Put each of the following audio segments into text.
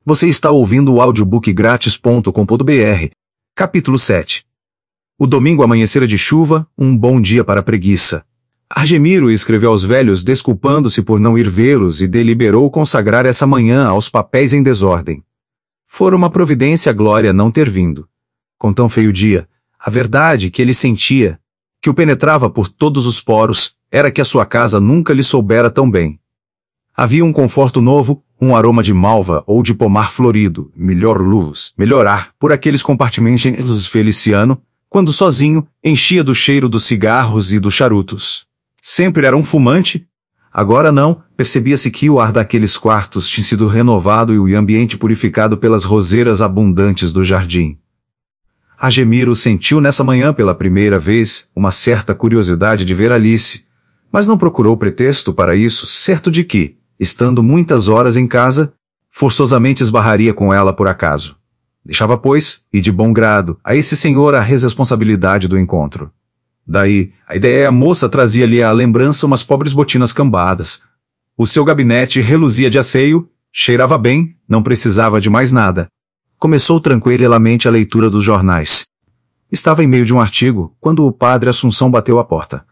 Você está ouvindo o audiobookgratis.com.br. Capítulo 7. O domingo amanhecera de chuva, um bom dia para a preguiça. Argemiro escreveu aos velhos desculpando-se por não ir vê-los e deliberou consagrar essa manhã aos papéis em desordem. Fora uma providência a Glória não ter vindo. Com tão feio dia, a verdade que ele sentia, que o penetrava por todos os poros, era que a sua casa nunca lhe soubera tão bem. Havia um conforto novo, um aroma de malva ou de pomar florido, melhor luz, melhor ar, por aqueles compartimentos Feliciano, quando sozinho, enchia do cheiro dos cigarros e dos charutos. Sempre era um fumante. Agora não, percebia-se que o ar daqueles quartos tinha sido renovado e o ambiente purificado pelas roseiras abundantes do jardim. Argemiro sentiu nessa manhã pela primeira vez uma certa curiosidade de ver Alice, mas não procurou pretexto para isso, certo de que, estando muitas horas em casa, forçosamente esbarraria com ela por acaso. Deixava, pois, e de bom grado, a esse senhor a responsabilidade do encontro. Daí, a ideia a moça trazia-lhe à lembrança umas pobres botinas cambadas. O seu gabinete reluzia de asseio, cheirava bem, não precisava de mais nada. Começou tranquilamente a leitura dos jornais. Estava em meio de um artigo, quando o padre Assunção bateu à porta.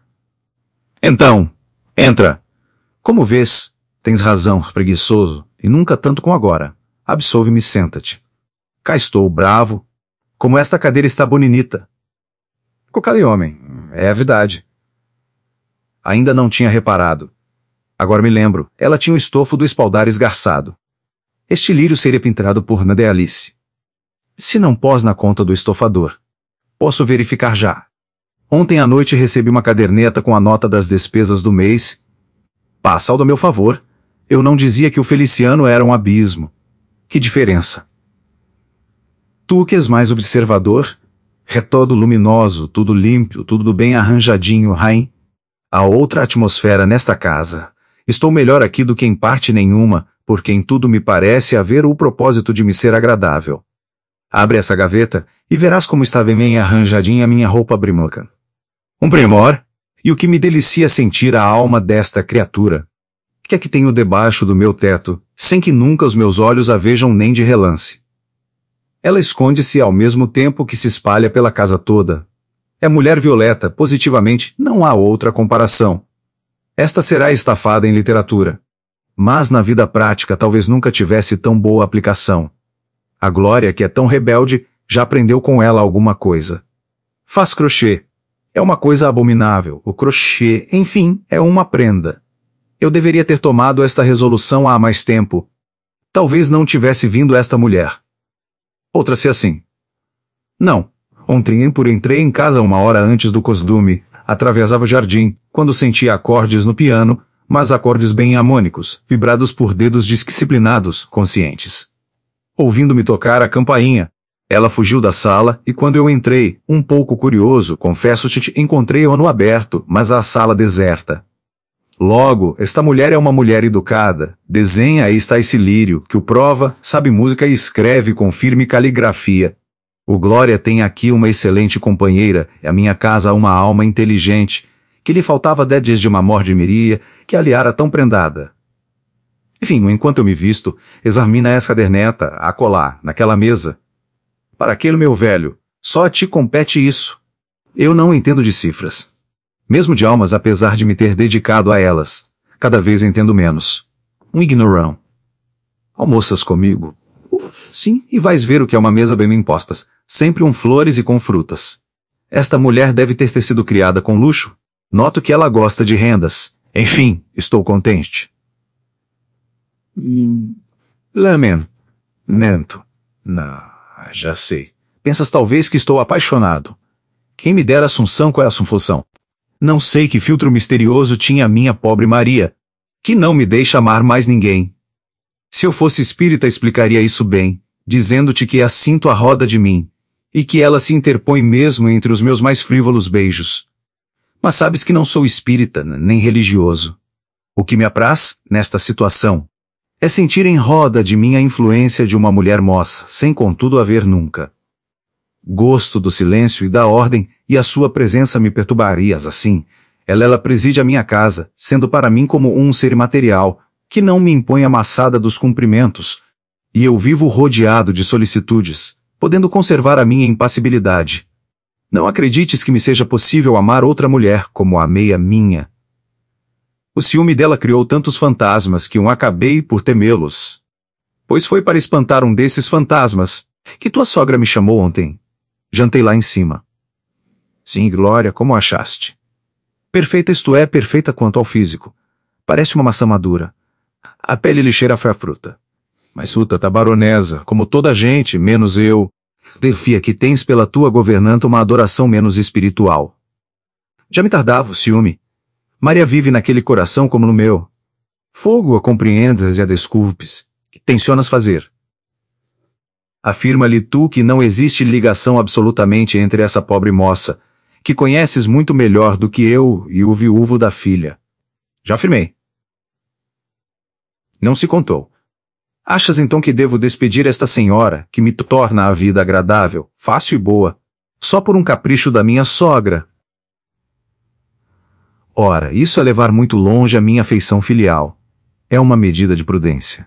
Então, entra. Como vês, tens razão, preguiçoso, e nunca tanto como agora. Absolve-me, senta-te. Cá estou, bravo. Como esta cadeira está boninita. Cocada de homem, é a verdade. Ainda não tinha reparado. Agora me lembro, ela tinha o estofo do espaldar esgarçado. Este lírio seria pintado por Nade Alice. Se não pós na conta do estofador. Posso verificar já. Ontem à noite recebi uma caderneta com a nota das despesas do mês. Passa ao do meu favor. Eu não dizia que o Feliciano era um abismo. Que diferença? Tu que és mais observador? Todo luminoso, tudo limpo, tudo bem arranjadinho, Rain. Há outra atmosfera nesta casa. Estou melhor aqui do que em parte nenhuma, porque em tudo me parece haver o propósito de me ser agradável. Abre essa gaveta, e verás como está bem arranjadinha a minha roupa brimoca. Um primor? E o que me delicia sentir a alma desta criatura. Que é que tenho debaixo do meu teto, sem que nunca os meus olhos a vejam nem de relance? Ela esconde-se ao mesmo tempo que se espalha pela casa toda. É mulher violeta, positivamente, não há outra comparação. Esta será estafada em literatura. Mas na vida prática talvez nunca tivesse tão boa aplicação. A Glória, que é tão rebelde, já aprendeu com ela alguma coisa. Faz crochê. É uma coisa abominável. O crochê, enfim, é uma prenda. Eu deveria ter tomado esta resolução há mais tempo. Talvez não tivesse vindo esta mulher. Outra-se assim. Não. Ontem entrei em casa 1 hora antes do costume, atravessava o jardim, quando sentia acordes no piano, mas acordes bem harmônicos, vibrados por dedos disciplinados, conscientes. Ouvindo-me tocar a campainha, ela fugiu da sala, e quando eu entrei, um pouco curioso, confesso-te, encontrei-a no aberto, mas a sala deserta. Logo, esta mulher é uma mulher educada, desenha e está esse lírio, que o prova, sabe música e escreve com firme caligrafia. O Glória tem aqui uma excelente companheira, e a minha casa uma alma inteligente, que lhe faltava 10 dias de uma morte-miria, que aliara tão prendada. Enfim, enquanto eu me visto, examina essa caderneta, acolá, naquela mesa. Para aquele meu velho, só a ti compete isso. Eu não entendo de cifras. Mesmo de almas, apesar de me ter dedicado a elas, cada vez entendo menos. Um ignorão. Almoças comigo? Sim, e vais ver o que é uma mesa bem impostas, sempre flores e com frutas. Esta mulher deve ter sido criada com luxo. Noto que ela gosta de rendas. Enfim, estou contente. Lamento. Não, já sei. Pensas talvez que estou apaixonado. Quem me dera Assunção com essa função. Não sei que filtro misterioso tinha a minha pobre Maria, que não me deixa amar mais ninguém. Se eu fosse espírita explicaria isso bem, dizendo-te que a sinto a roda de mim, e que ela se interpõe mesmo entre os meus mais frívolos beijos. Mas sabes que não sou espírita, nem religioso. O que me apraz, nesta situação, é sentir em roda de mim a influência de uma mulher moça, sem contudo haver nunca. Gosto do silêncio e da ordem, e a sua presença me perturbarias assim. Ela preside a minha casa, sendo para mim como um ser material, que não me impõe a maçada dos cumprimentos, E eu vivo rodeado de solicitudes, podendo conservar a minha impassibilidade. Não acredites que me seja possível amar outra mulher como amei a minha. O ciúme dela criou tantos fantasmas que acabei por temê-los. Pois foi para espantar um desses fantasmas que tua sogra me chamou ontem. Jantei lá em cima. Sim, Glória, como achaste? Perfeita, isto é, perfeita quanto ao físico. Parece uma maçã madura. A pele lhe cheira a fruta. Mas fruta tá baronesa, como toda a gente, menos eu. Desfia que tens pela tua governanta uma adoração menos espiritual. Já me tardava o ciúme. Maria vive naquele coração como no meu. Fogo a compreendas e a desculpes. Que tencionas fazer? Afirma-lhe tu que não existe ligação absolutamente entre essa pobre moça, que conheces muito melhor do que eu e o viúvo da filha. Já afirmei. Não se contou. Achas então que devo despedir esta senhora, que me torna a vida agradável, fácil e boa, só por um capricho da minha sogra? Ora, isso é levar muito longe a minha afeição filial. É uma medida de prudência.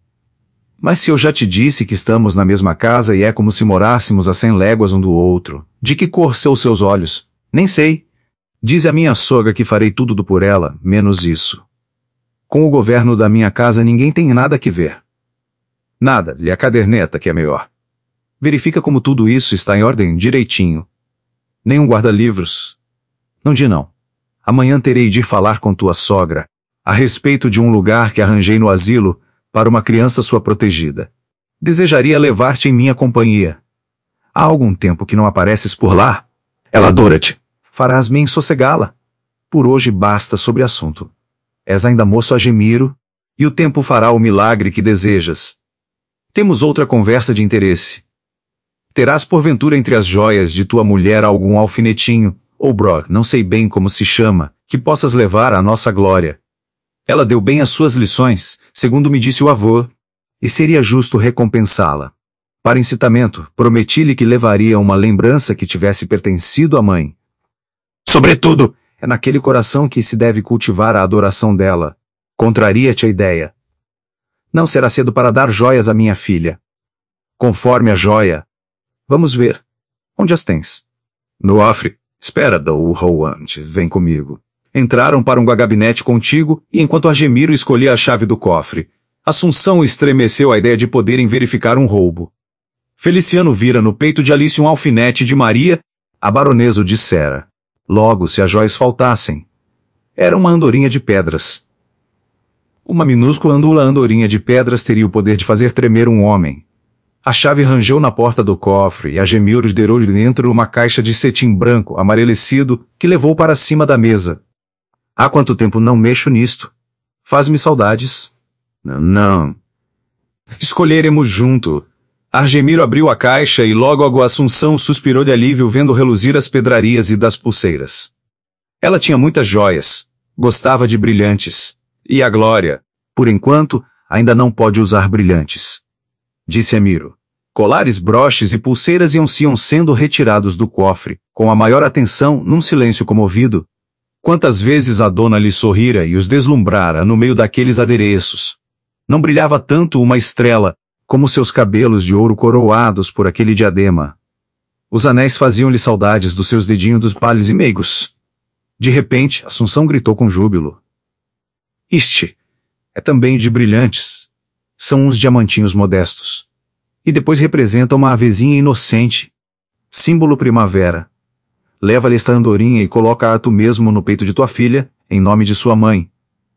Mas se eu já te disse que estamos na mesma casa e é como se morássemos a 100 léguas um do outro, de que cor são os seus olhos? Nem sei. Diz a minha sogra que farei tudo por ela, menos isso. Com o governo da minha casa ninguém tem nada que ver. Nada-lhe a caderneta que é melhor. Verifica como tudo isso está em ordem direitinho. Nenhum guarda-livros. Não di não. Amanhã terei de ir falar com tua sogra, a respeito de um lugar que arranjei no asilo, para uma criança sua protegida. Desejaria levar-te em minha companhia. Há algum tempo que não apareces por lá? Ela adora-te. Farás-me sossegá-la. Por hoje basta sobre assunto. És ainda moço Argemiro, e o tempo fará o milagre que desejas. Temos outra conversa de interesse. Terás porventura entre as joias de tua mulher algum alfinetinho, ou broc, não sei bem como se chama, que possas levar à nossa glória. Ela deu bem as suas lições, segundo me disse o avô, e seria justo recompensá-la. Para incitamento, prometi-lhe que levaria uma lembrança que tivesse pertencido à mãe. Sobretudo, é naquele coração que se deve cultivar a adoração dela. Contraria-te a ideia. Não será cedo para dar joias à minha filha. Conforme a joia. Vamos ver. Onde as tens? No cofre. Espera, o Rowan, vem comigo. Entraram para um gabinete contíguo e enquanto Argemiro escolhia a chave do cofre, Assunção estremeceu à ideia de poderem verificar um roubo. Feliciano vira no peito de Alice um alfinete de Maria, a baronesa o dissera. Logo, se as joias faltassem. Era uma andorinha de pedras. Uma minúscula andorinha de pedras teria o poder de fazer tremer um homem. A chave rangeu na porta do cofre e Argemiro derou de dentro uma caixa de cetim branco, amarelecido, que levou para cima da mesa. Há quanto tempo não mexo nisto? Faz-me saudades. Não. Escolheremos junto. Argemiro abriu a caixa e logo a Assunção suspirou de alívio vendo reluzir as pedrarias e das pulseiras. Ela tinha muitas joias. Gostava de brilhantes. E a Glória, por enquanto, ainda não pode usar brilhantes. Disse Amiro. Colares, broches e pulseiras iam sendo retirados do cofre, com a maior atenção, num silêncio comovido. Quantas vezes a dona lhe sorrira e os deslumbrara no meio daqueles adereços. Não brilhava tanto uma estrela, como seus cabelos de ouro coroados por aquele diadema. Os anéis faziam-lhe saudades dos seus dedinhos dos palhos e meigos. De repente, Assunção gritou com júbilo. Este é também de brilhantes. São uns diamantinhos modestos. E depois representa uma avezinha inocente. Símbolo primavera. Leva-lhe esta andorinha e coloca-a tu mesmo no peito de tua filha, em nome de sua mãe.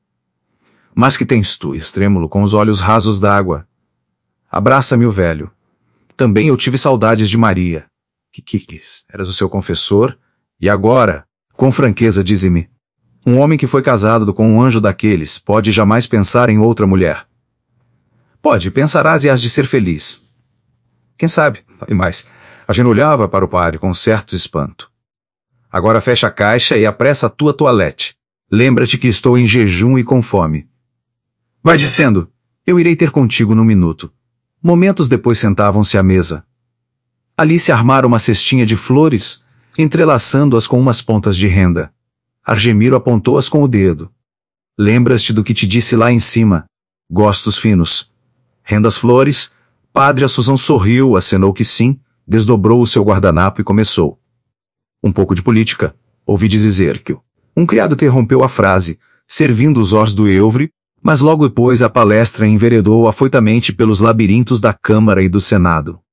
Mas que tens tu, Estrêmulo, com os olhos rasos d'água? Abraça-me o velho. Também eu tive saudades de Maria. Que eras o seu confessor? E agora, com franqueza, dize-me. Um homem que foi casado com um anjo daqueles pode jamais pensar em outra mulher. Pode, pensarás e has de ser feliz. Quem sabe? E mais, agenolhava para o padre com certo espanto. Agora fecha a caixa e apressa a tua toilette. Lembra-te que estou em jejum e com fome. Vai dizendo, eu irei ter contigo num minuto. Momentos depois sentavam-se à mesa. Alice armara uma cestinha de flores, entrelaçando-as com umas pontas de renda. Argemiro apontou-as com o dedo. Lembras-te do que te disse lá em cima? Gostos finos. Rendas flores, Padre Assunção sorriu, acenou que sim, desdobrou o seu guardanapo e começou. Um pouco de política. Ouvi dizer que um criado interrompeu a frase, servindo os ors do Euvre, mas logo depois a palestra enveredou afoitamente pelos labirintos da Câmara e do Senado.